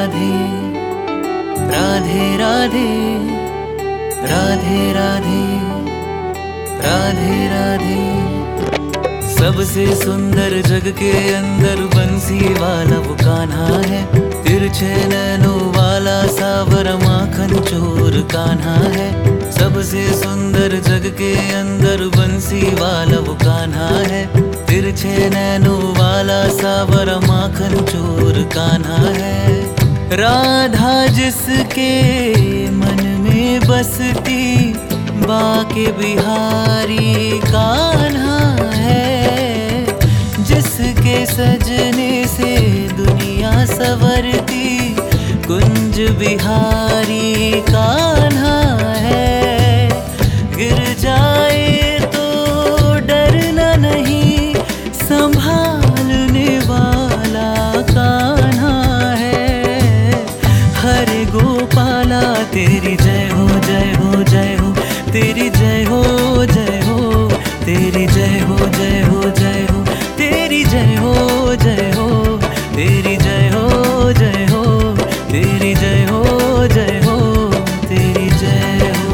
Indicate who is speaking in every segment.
Speaker 1: राधे राधे राधे राधे राधे राधे राधे। सबसे सुंदर जग के अंदर बंसी वाला वो कान्हा है, तिरछे नैनों वाला सावर माखन चोर कान्हा है। सबसे सुंदर जग के अंदर बंसी वाला वो कान्हा है, तिरछे नैनों वाला सावर माखन चोर कान्हा है। राधा जिसके मन में बसती बाके बिहारी कान्हा है, जिसके सजने से दुनिया संवरती कुंज बिहारी कान्हा है। गिर जाए तो डरना नहीं, संभालने वाला कान्हा है। हरे गोपाला तेरी जय हो जय हो जय हो, तेरी जय हो जय हो, तेरी जय हो जय हो जय हो, तेरी जय हो जय हो, तेरी जय हो जय हो, तेरी जय हो जय हो, तेरी जय हो।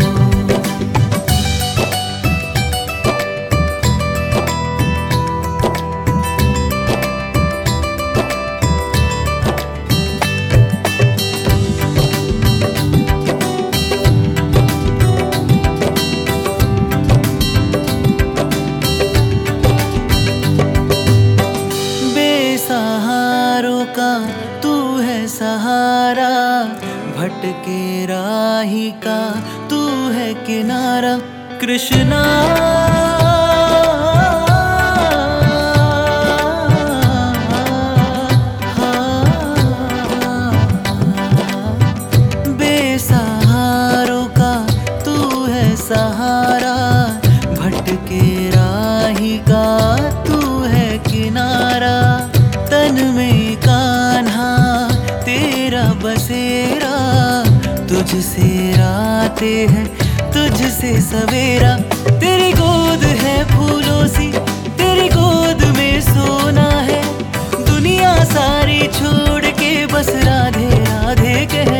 Speaker 1: बेसहारों का तू है सहारा, भटके राही का तू है किनारा। कृष्णा बेसहारों का तू है सहारा, भटके राही का तू है किनारा। तन में कान्हा तेरा बसेरा, तुझसे रातें हैं तुझसे सवेरा। तेरी गोद है फूलों सी, तेरी गोद में सोना है, दुनिया सारी छोड़ के बस राधे राधे कह